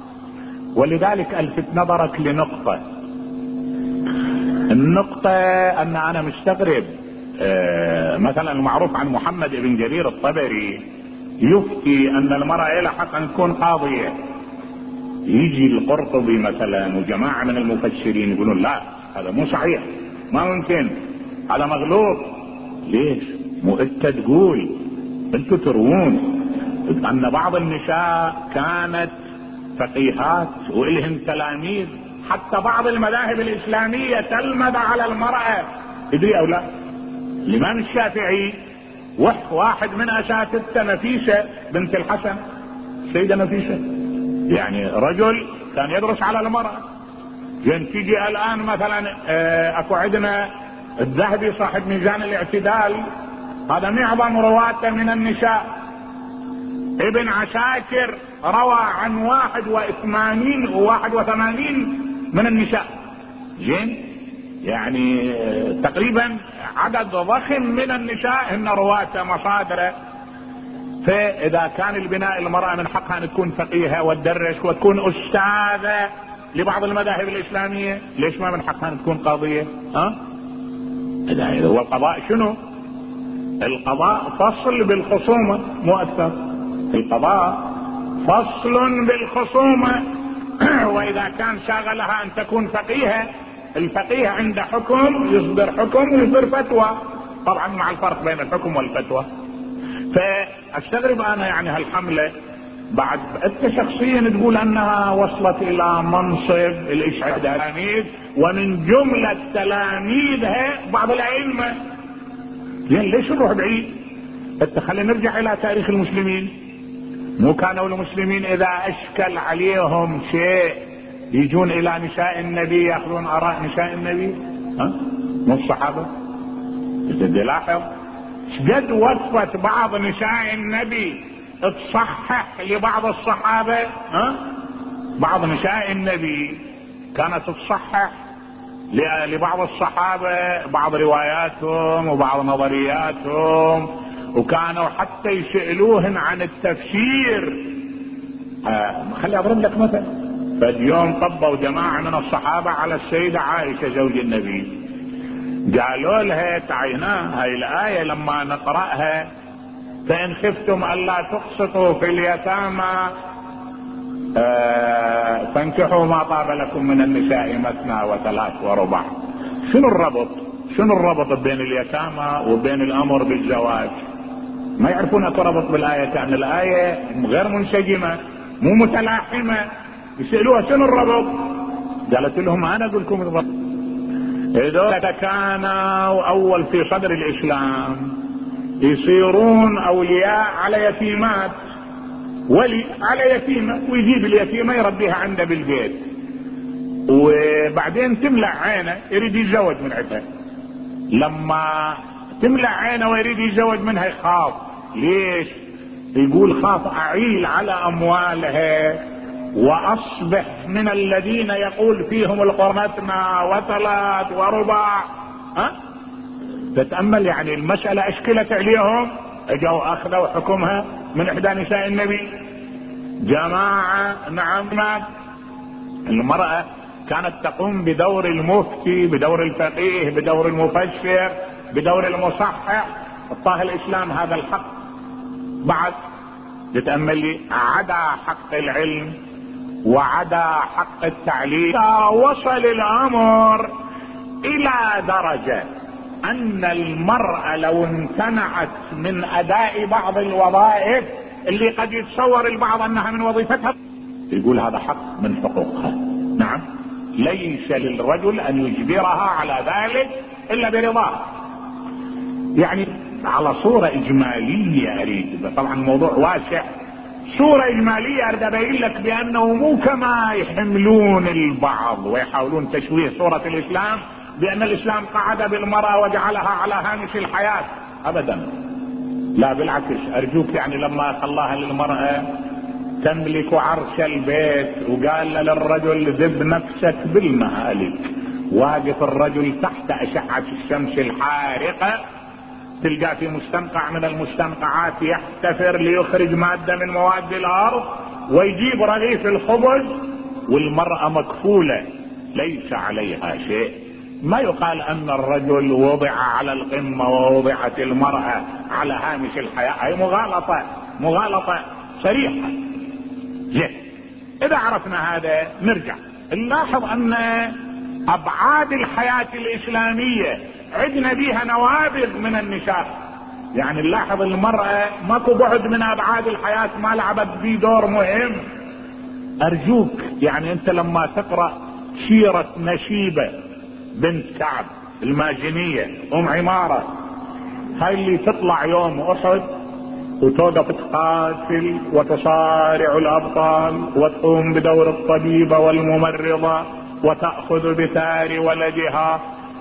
ولذلك الفت نظرك لنقطة. النقطة ان انا مستغرب آه مثلا المعروف عن محمد بن جرير الطبري يفتي ان المرأة لها حق ان تكون قاضية. يجي القرطبي مثلا وجماعة من المفسرين يقولون لا هذا مو صحيح، ما ممكن، هذا مغلوط. ليش؟ مو انت تقول، انتوا تروون ان بعض النساء كانت فقيهات والهن تلاميذ، حتى بعض المذاهب الاسلامية تلمذ على المرأة. تدري او لا؟ الامام الشافعي واحد من اساتذته نفيسة بنت الحسن، السيدة نفيسة، يعني رجل كان يدرس على المرأة. زين تيجي الان مثلا اكو عندنا الذهبي صاحب ميزان الاعتدال، هذا معظم رواته من النساء. ابن عساكر روى عن واحد وثمانين وواحد وثمانين من النساء. زين يعني تقريبا عدد ضخم من النساء هن رواة مصادره. فاذا كان البناء المرأة من حقها ان تكون فقيهة وتدرس وتكون استاذة لبعض المذاهب الاسلامية، ليش ما من حقها ان تكون قاضية؟ ها؟ اذا هو القضاء شنو؟ القضاء فصل بالخصومة مو اكثر. القضاء فصل بالخصومة. واذا كان شاغلها ان تكون فقيهة، الفقيه عند حكم يصدر حكم ويصدر فتوى، طبعا مع الفرق بين الحكم والفتوى. فاستغرب انا يعني هالحملة بعد انت شخصيا تقول انها وصلت الى منصب الاشعاعية ومن جملة تلاميذها بعض الائمة. زين ليش نروح بعيد؟ انت خلينا نرجع الى تاريخ المسلمين. مو كانوا المسلمين اذا اشكل عليهم شيء يجون الى نساء النبي ياخذون اراء نساء النبي؟ ها؟ مو الصحابة؟ بدي لاحظ شقد وصفت بعض نساء النبي تصحح لبعض الصحابة. ها؟ بعض نساء النبي كانت تصحح لبعض الصحابة بعض رواياتهم وبعض نظرياتهم، وكانوا حتى يسألوهن عن التفسير. آه خلي اضرب لك مثل. فاليوم طبوا جماعة من الصحابة على السيدة عائشة زوج النبي، قالوا لها تعينا هاي الآية لما نقرأها فإن خفتم ألا تقسطوا في اليتامى آه فانكحوا ما طاب لكم من النساء مثنى وثلاث ورباع. شنو الربط؟ شنو الربط بين اليتامى وبين الأمر بالزواج؟ ما يعرفون اكو ربط بالآية، كأن الآية غير منسجمة مو متلاحمة. يسألوها شنو الربط؟ قالت لهم انا اقول لكم الربط. اذا كانوا اول في صدر الاسلام يصيرون اولياء على يتيمات، ولي على يتيمة ويجيب اليتيمة يربيها عنده بالبيت، وبعدين تملع عينه يريد يتزوج من عندها. لما تملع عينه ويريد يتزوج منها يخاف. ليش؟ يقول خاف اعيل على اموالها واصبح من الذين يقول فيهم القرنتنا وثلاث وربع. ها تتأمل يعني المسألة اشكلت عليهم، اجوا اخذوا حكمها من احدى نساء النبي. جماعة نعم المرأة كانت تقوم بدور المفتي، بدور الفقيه، بدور المفسر، بدور المصحح. اعطاها الاسلام هذا الحق. بعد تتأمل لي عدا حق العلم وعدا حق التعليم، وصل الامر الى درجة ان المرأة لو امتنعت من اداء بعض الوظائف اللي قد يتصور البعض انها من وظيفتها، يقول هذا حق من حقوقها. نعم ليس للرجل ان يجبرها على ذلك الا برضاه. يعني على صورة اجمالية اريد، طبعا الموضوع واسع، صورة اجمالية اريد ابين لك بانه مو كما يحملون البعض ويحاولون تشويه صورة الاسلام بان الاسلام قعد بالمرأة وجعلها على هامش الحياة. ابدا، لا بالعكس. ارجوك يعني لما خلاها للمرأة تملك عرش البيت وقال للرجل ذب نفسك بالمهالك، واقف الرجل تحت اشعة الشمس الحارقة، تلقى في مستنقع من المستنقعات يحتفر ليخرج مادة من مواد الارض ويجيب رغيف الخبز، والمرأة مكفولة ليس عليها شيء. ما يقال ان الرجل وضع على القمة ووضعت المرأة على هامش الحياة. هي مغالطة، مغالطة صريحة. زين، اذا عرفنا هذا نرجع نلاحظ ان ابعاد الحياة الاسلامية عدنا بها نوابغ من النساء. يعني نلاحظ المرأة ماكو بعد من ابعاد الحياة ما لعبت فيه دور مهم. ارجوك يعني انت لما تقرأ سيرة نشيبة بنت كعب المازنية ام عمارة، هاي اللي تطلع يوم احد وتوقف تقاتل وتصارع الابطال وتقوم بدور الطبيبة والممرضة وتأخذ بثار ولدها،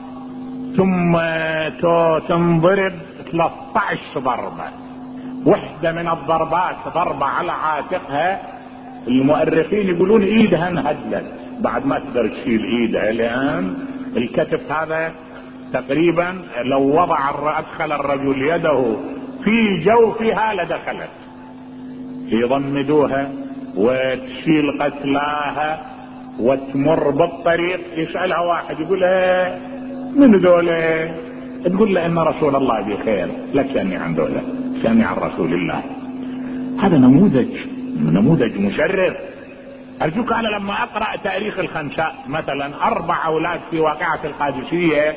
ثم تنضرب ثلاثة عشر ضربة. وحدة من الضربات ضربة على عاتقها، المؤرخين يقولون ايدها انهدلت بعد ما تقدر تشيل ايدها، لان الكتف هذا تقريبا لو وضع ادخل الرجل يده في جوفها لدخلت. يضمدوها وتشيل قتلاها وتمر بالطريق، يسألها واحد يقولها من ذولا؟ تقول له ان رسول الله بخير، لا تسألني عن ذولا، سألني عن رسول الله. هذا نموذج، نموذج مشرف. ارجوك انا لما اقرأ تاريخ الخنساء مثلا، اربع اولاد في واقعة القادسية،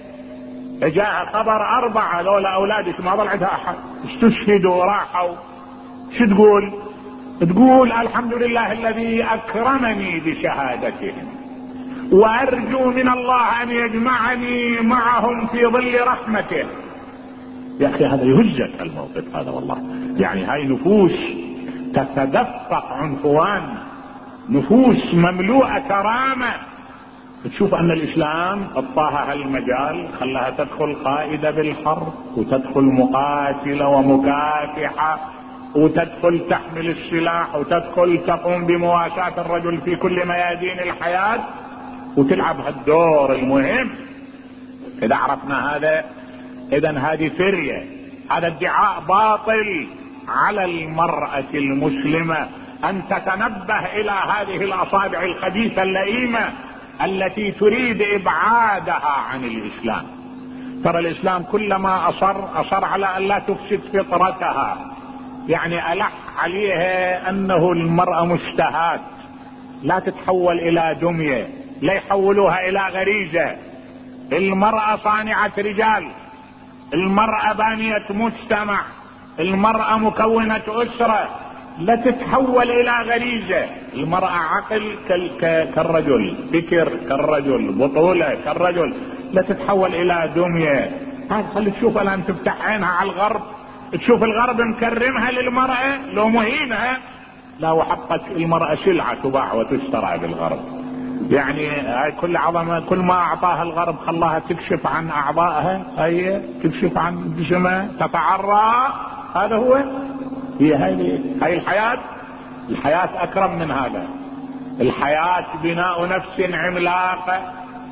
جاء خبر اربعة لولا اولادك ما ظل عندها احد، استشهدوا وراحوا. شو تقول؟ تقول الحمد لله الذي اكرمني بشهادتهم وارجو من الله ان يجمعني معهم في ظل رحمته. يا اخي هذا يهزك الموقف هذا والله. يعني هاي نفوس تتدفق عنفوان، نفوس مملوءة كرامة. تشوف ان الاسلام اعطاها هالمجال، خلاها تدخل قائدة بالحرب وتدخل مقاتلة ومكافحة وتدخل تحمل السلاح وتدخل تقوم بمواساة الرجل في كل ميادين الحياة. وتلعب هالدور المهم. اذا عرفنا هذا اذا هذه فرية، هذا ادعاء باطل على المرأة المسلمة ان تتنبه الى هذه الاصابع الخبيثة اللئيمة التي تريد ابعادها عن الاسلام. ترى الاسلام كلما اصر اصر على ان لا تفسد فطرتها، يعني الح عليها انه المرأة مشتهات، لا تتحول الى دمية، لا يحولوها الى غريزة. المرأة صانعة رجال، المرأة بانية مجتمع، المرأة مكونة اسرة، لا تتحول الى غريزة. المرأة عقل كالرجل، فكر كالرجل، بطولة كالرجل، لا تتحول الى دمية. هذا خلي تشوف الان تفتح عينها على الغرب، تشوف الغرب مكرمها للمرأة لو مهينها، لا وحقك المرأة سلعة تباع وتشترى بالغرب. يعني هاي كل عظمة، كل ما اعطاها الغرب خلاها تكشف عن اعضائها، هي تكشف عن جسمها، تتعرى. هذا هو، هي هاي هاي الحياة. الحياة اكرم من هذا. الحياة بناء نفس عملاقة.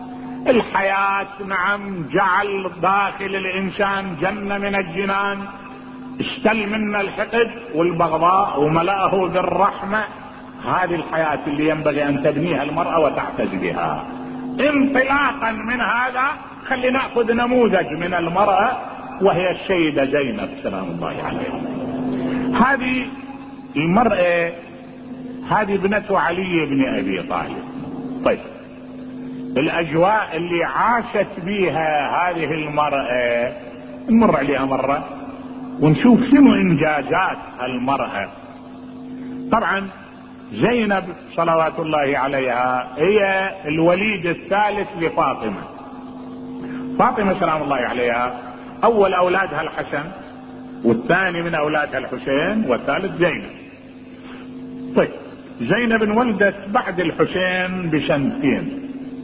الحياة نعم جعل داخل الانسان جنة من الجنان، اشتل منا الحقد والبغضاء وملأه بالرحمة. هذه الحياة اللي ينبغي ان تبنيها المرأة وتعتز بها. انطلاقا من هذا خلينا نأخذ نموذج من المرأة، وهي السيدة زينب سلام الله عليها. هذه المرأة هذه ابنة علي بن ابي طالب. طيب الاجواء اللي عاشت بها هذه المرأة نمر عليها مرة ونشوف شنو انجازات المرأة. طبعا زينب صلوات الله عليها هي الوليد الثالث لفاطمة. فاطمة سلام الله عليها اول اولادها الحسن، والثاني من اولادها الحسين، والثالث زينب. طيب زينب انولدت بعد الحسين بسنتين،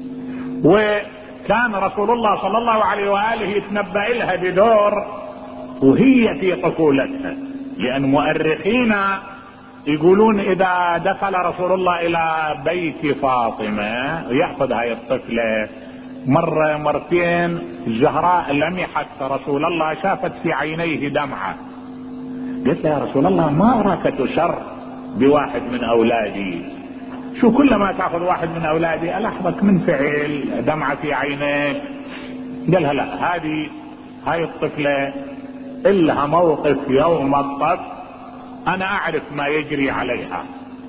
وكان رسول الله صلى الله عليه وآله يتنبأ لها بدور وهي في طفولتها، لأن مؤرخين يقولون إذا دخل رسول الله إلى بيت فاطمة ويأخذ هاي الطفلة مرة مرتين، الزهراء لمحت رسول الله، شافت في عينيه دمعة، قلت يا رسول الله ما أراك تشر بواحد من أولادي، شو كلما تأخذ واحد من أولادي ألاحظك منفعل دمعة في عينيك. قالها لا، هذه هاي الطفلة إلها موقف يوم الطف أنا أعرف ما يجري عليها.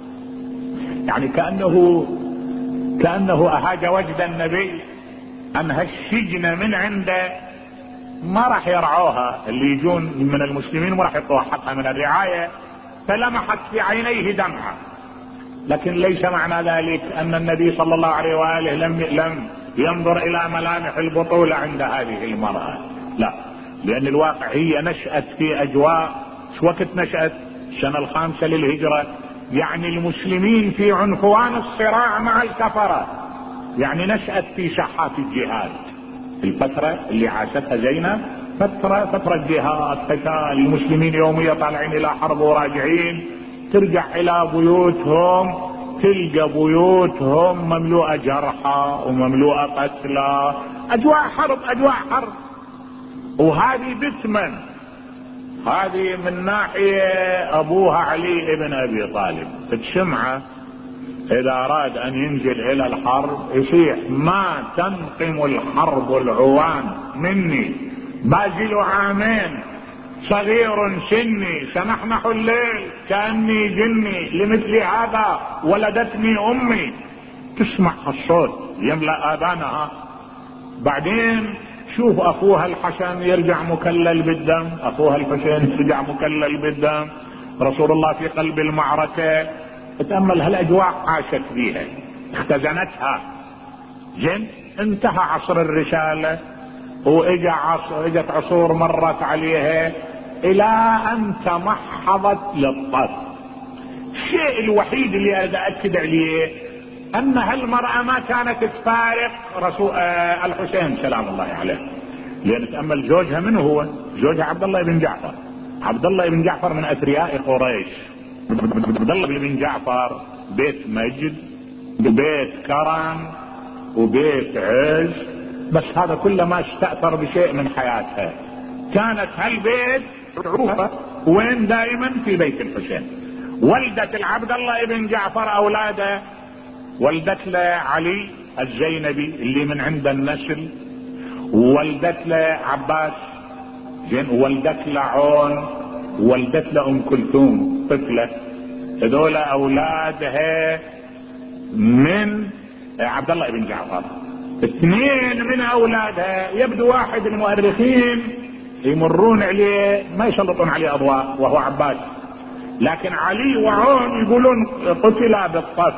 يعني كأنه كأنه أهاج وجد النبي أن هالسجن من عنده ما راح يرعوها، اللي يجون من المسلمين ما راح يعطوها حقها من الرعاية، فلمحت في عينيه دمعة. لكن ليس معنى ذلك أن النبي صلى الله عليه وآله لم لم ينظر إلى ملامح البطولة عند هذه المرأة، لا، لأن الواقع هي نشأت في أجواء. شو وقت نشأت؟ السنة الخامسة للهجرة، يعني المسلمين في عنفوان الصراع مع الكفرة، يعني نشأت في ساحات الجهاد. الفترة اللي عاشتها زينب فترة فترة جهاد، قتال، المسلمين يوميا طالعين إلى حرب وراجعين، ترجع إلى بيوتهم تلقى بيوتهم مملوءة جرحى ومملوءة قتلى، أجواء حرب أجواء حرب. وهذه بثمن، هذه من ناحية أبوها علي بن أبي طالب الشمعة إذا أراد أن ينزل إلى الحرب يصيح ما تنقم الحرب العوان مني، بازل عامين صغير سني سنحنح الليل كأني جني، لمثل هذا ولدتني أمي. تسمع الصوت يملأ آذانها. بعدين شوف أخوها الحسن يرجع مكلل بالدم، أخوها الحسين يرجع مكلل بالدم، رسول الله في قلب المعركة. تأمل هالأجواء عاشت بيها، اختزنتها. زين، انتهى عصر الرسالة واجا عصر، اجت عصور مرت عليها الى ان تمحضت للطف. الشيء الوحيد اللي اريد اكد عليه ان هالمرأة ما كانت تفارق رسول آه الحسين سلام الله عليه، لان تأمل زوجها من هو؟ زوجها عبد الله بن جعفر. عبد الله بن جعفر من اثرياء قريش. عبد الله بن جعفر بيت مجد، بيت كرم، وبيت عز، بس هذا كله ما استأثر بشيء من حياتها. كانت هالبيت عروبة وين دائما في بيت الحسين. ولدت العبد الله ابن جعفر اولاده، ولدت له علي الزينبي اللي من عند النسل، وولدت له عباس زين، وولدت له عون، وولدت له ام كلثوم طفله. هذول اولادها من عبد الله ابن جعفر. اثنين من اولادها يبدو واحد المؤرخين يمرون عليه ما يسلطون عليه اضواء وهو عباس، لكن علي وعون يقولون قتلا بالطف،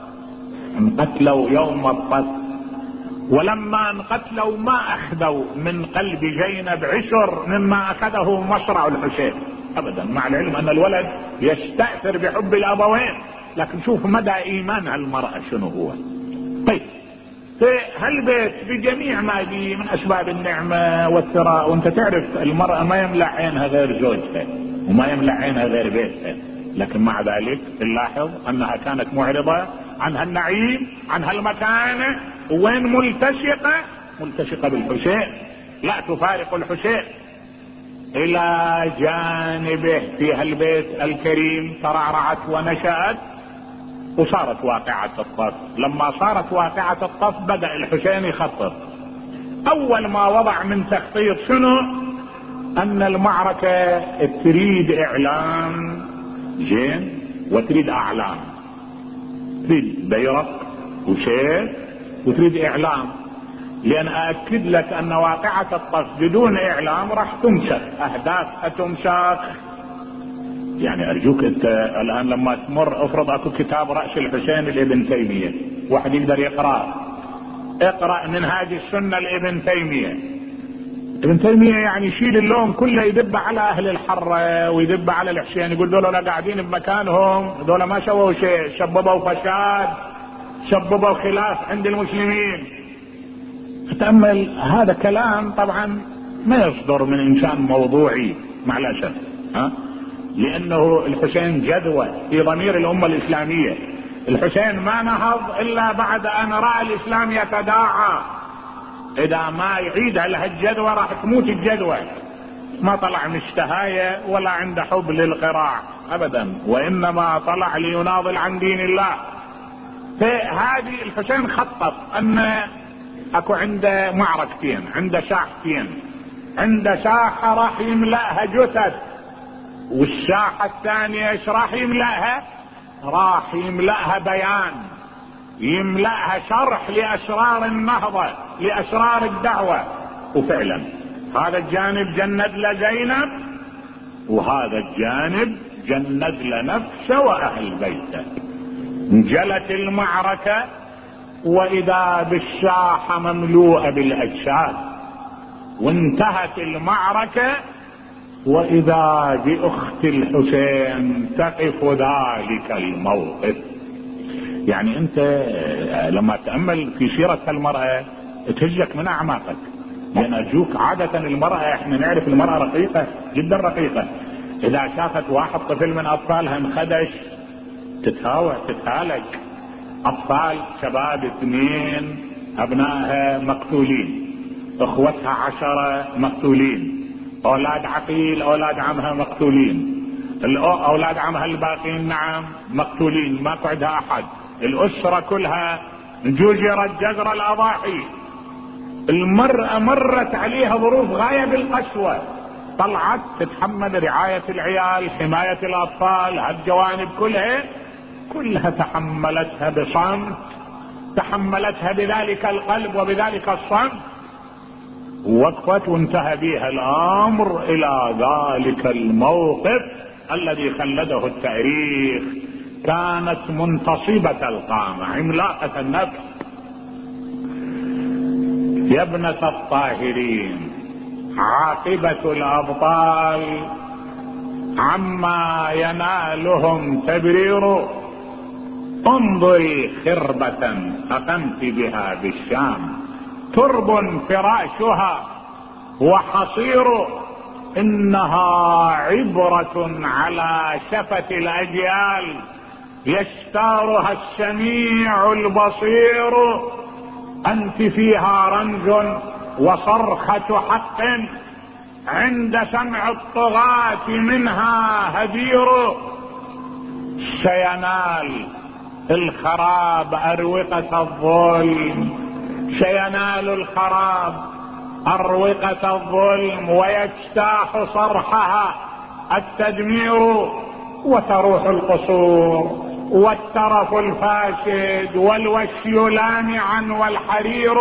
انقتلوا يوم الطف. ولما انقتلوا ما اخذوا من قلب زينب عشر مما اخذه مصرع الحسين ابدا، مع العلم ان الولد يستأثر بحب الابوين، لكن شوف مدى ايمان هالمرأة شنو هو. طيب في هالبيت بجميع ما به من اسباب النعمة والثراء، وانت تعرف المرأة ما يملأ عينها غير زوجها وما يملأ عينها غير بيتها، لكن مع ذلك نلاحظ انها كانت معرضة عن هالنعيم عن هالمكانة، وين ملتشقة ملتشقة بالحسين، لا تفارق الحسين. الى جانبه في هالبيت الكريم ترعرعت ونشأت وصارت واقعة الطف. لما صارت واقعة الطف بدأ الحسين يخطط. اول ما وضع من تخطيط شنو؟ ان المعركة تريد اعلام زين وتريد اعلام، تريد بيرق وسيف وتريد اعلام، لان اكد لك ان واقعة الطف بدون اعلام راح تمسك، اهدافها تمسك. يعني ارجوك انت الان لما تمر افرض اكو كتاب رأس الحسين لابن تيمية، واحد يقدر يقرأ، اقرأ منهاج السنة لابن تيمية. ابن تيمية يعني يشيل اللوم كله يدب على اهل الحرة ويدب على الحسين، يقول دول قاعدين بمكانهم، دول ما سووا شيء، شببوا فساد، شببوا خلاف عند المسلمين. تأمل هذا كلام طبعا ما يصدر من انسان موضوعي مع الاسف، ها، لانه الحسين جدوى في ضمير الامة الاسلامية. الحسين ما نهض الا بعد ان رأى الاسلام يتداعى، اذا ما يعيد على هالجدوى راح تموت الجدوى. ما طلع مشتهاية ولا عنده حب للقراع ابدا، وانما طلع ليناضل عن دين الله. فهذه الحسين خطط ان اكو عنده معركتين، عنده ساحتين، عنده ساحة راح يملأها جثث، والساحة الثانية ايش راح يملأها؟ راح يملأها بيان، يملأها شرح لأسرار النهضة، لأسرار الدعوة. وفعلا هذا الجانب جند لزينب، وهذا الجانب جند لنفسه وأهل بيته. انجلت المعركة وإذا بالساحة مملوءة بالأجساد، وانتهت المعركة وإذا بأخت الحسين تقف ذلك الموقف. يعني انت لما تأمل في سيرة المرأة تهجك من اعماقك، لان ارجوك عادة المرأة احنا نعرف المرأة رقيقة جدا رقيقة، اذا شافت واحد طفل من اطفالها انخدش تتهاوى تتهالك. اطفال شباب اثنين ابنائها مقتولين، اخوتها عشرة مقتولين، اولاد عقيل اولاد عمها مقتولين، اولاد عمها الباقين نعم مقتولين، ما قعدها احد، الاسرة كلها جزرت جزر الاضاحي. المرأة مرت عليها ظروف غاية بالقسوة، طلعت تتحمل رعاية العيال، حماية الاطفال، هالجوانب كلها كلها تحملتها بصمت، تحملتها بذلك القلب وبذلك الصمت، وقفت وانتهى بها الامر الى ذلك الموقف الذي خلده التاريخ. كانت منتصبة القامة، عملاقة النفس. يا ابنة الطاهرين، عاقبة الابطال عما ينالهم تبرير، انظري خربة اقمت بها بالشام، ترب فراشها وحصير، انها عبرة على شفة الاجيال، يستارها السميع البصير. أنت فيها رمز وصرخة حق، عند سمع الطغاة منها هدير. سينال الخراب أروقة الظلم، سينال الخراب أروقة الظلم، ويجتاح صرحها التدمير، وتروح القصور والترف الفاسد والوشي لامعا والحرير.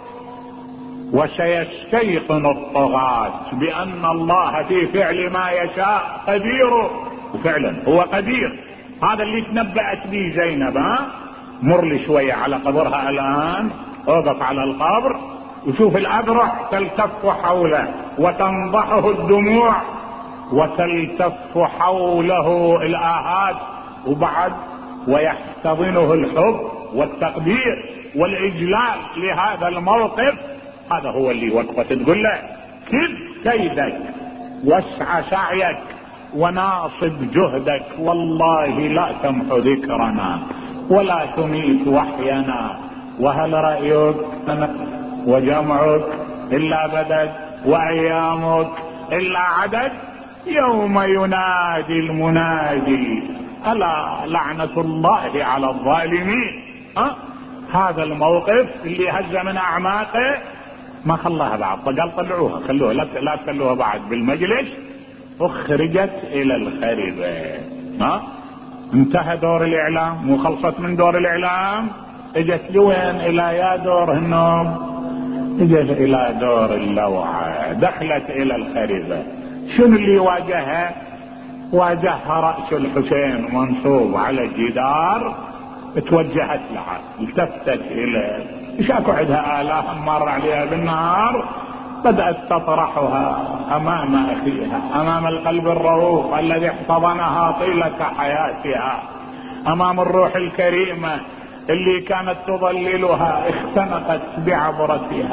وسيستيقن الطغاة بأن الله في فعل ما يشاء قدير، وفعلا هو قدير. هذا اللي تنبأت به زينب. ها مر لي شوية على قبرها الآن، اوقف على القبر وشوف الأذرع تلتف حوله وتنضحه الدموع وتلتف حوله الآهات، وبعد ويحتضنه الحب والتقدير والإجلال لهذا الموقف. هذا هو اللي وقفت تقول له كد كيدك واسعى سعيك وناصب جهدك، والله لا تمحو ذكرنا ولا تميت وحينا. وهل رأيك وجمعك إلا بدد، وأيامك إلا عدد، يوم ينادي المنادي ألا لعنة الله على الظالمين. أه؟ هذا الموقف اللي هز من أعماقه ما خلاها بعد، قال طلعوها خلوها، لا تخلوها بعد بالمجلس. اخرجت الى الخربة. ها انتهى دور الاعلام وخلصت من دور الاعلام، اجت لوين؟ الى يا دور النوم، اجت الى دور اللوعة، دخلت الى الخربة. شنو اللي واجهها؟ واجهها رأس الحسين منصوب على الجدار، توجهت لها، التفتت اليه، شاكو عندها آلام مر عليها بالنهار، بدأت تطرحها امام اخيها، امام القلب الرؤوف الذي احتضنها طيلة حياتها، امام الروح الكريمة اللي كانت تظللها، اختنقت بعبرتها.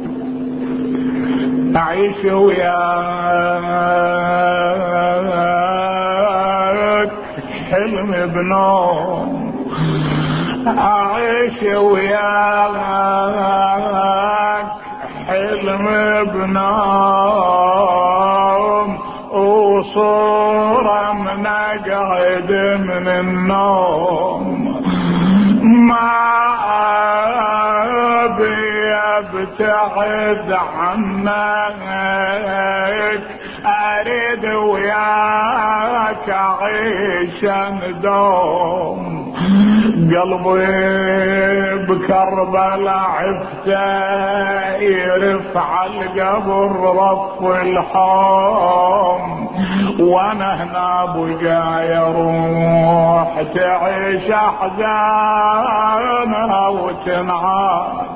اعيش وياك حلم بنوم، اعيش وياك حلم بنوم، وصورة من اقعد من النوم، ما ابي ابتعد عنك، اريد وياك اعيش ندوم. قلبي بكربلاء عفته يرفع القبر رف الحوم، وانا هنا بقى يروح تعيش احزانها وتنعاك.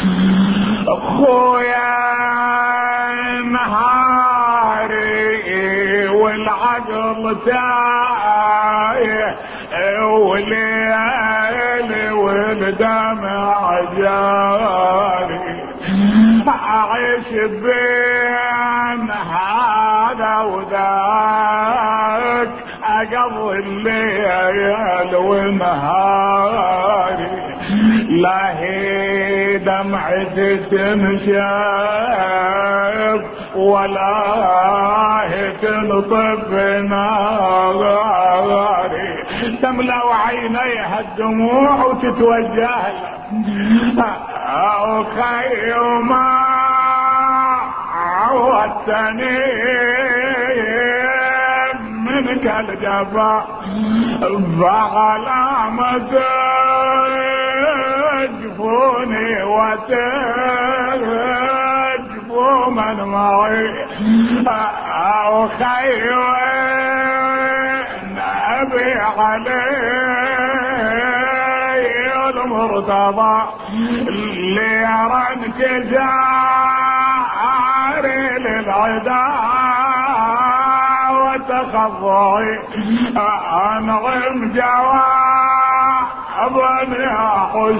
اخويا نهاري والعقل تايه، وليالي والدمع جاري، اعيش بين هذا وذاك، اقضي الليل ونهاري، لا هي دمعتي تنشف ولا هي تنطف ناري، تملأ عينيها الدموع وتتوجه او خيما عودتني منك الجفا، فغلامة جفوني وتجفو من معي، او خيوين ابي علي المرتضى، اللي يرن تجاري للعدا وتخضعي، انغم جوابا يا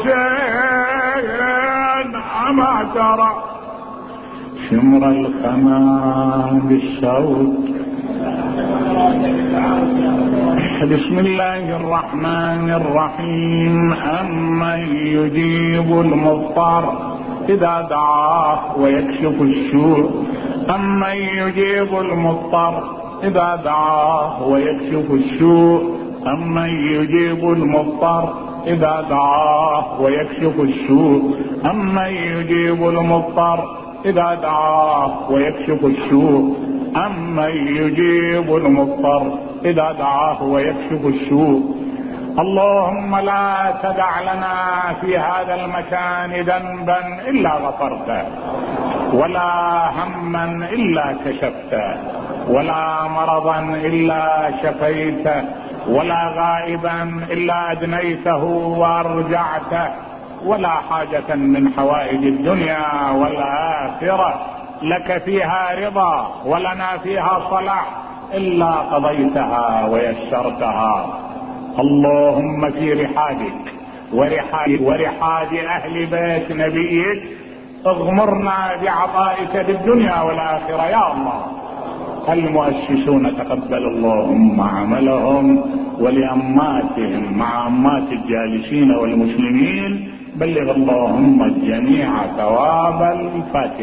حسين، اما ترى شمر الخمام بالشوق بسم الله الرحمن الرحيم. أمن يجيب المضطر إذا دعاه ويكشف السوء أمن يجيب المضطر إذا دعاه ويكشف السوء أمن يجيب المضطر إذا دعاه ويكشف السوء أمن يجيب المضطر إذا دعاه ويكشف السوء أمن يجيب المضطر إذا دعاه ويكشف السوء. اللهم لا تدع لنا في هذا المكان ذنبا إلا غفرته، ولا هما إلا كشفته، ولا مرضا إلا شفيته، ولا غائبا إلا أدنيته وأرجعته، ولا حاجة من حوائج الدنيا والآخرة لك فيها رضا ولنا فيها صلاح إلا قضيتها ويسرتها. اللهم في رحابك ورحاب, ورحاب أهل بيت نبيك اغمرنا بعطائك في الدنيا والآخرة يا الله. المؤسسون تقبل اللهم عملهم، ولأماتهم مع أمات الجالسين والمسلمين بلغ اللهم الجميع ثواب الفاتحة.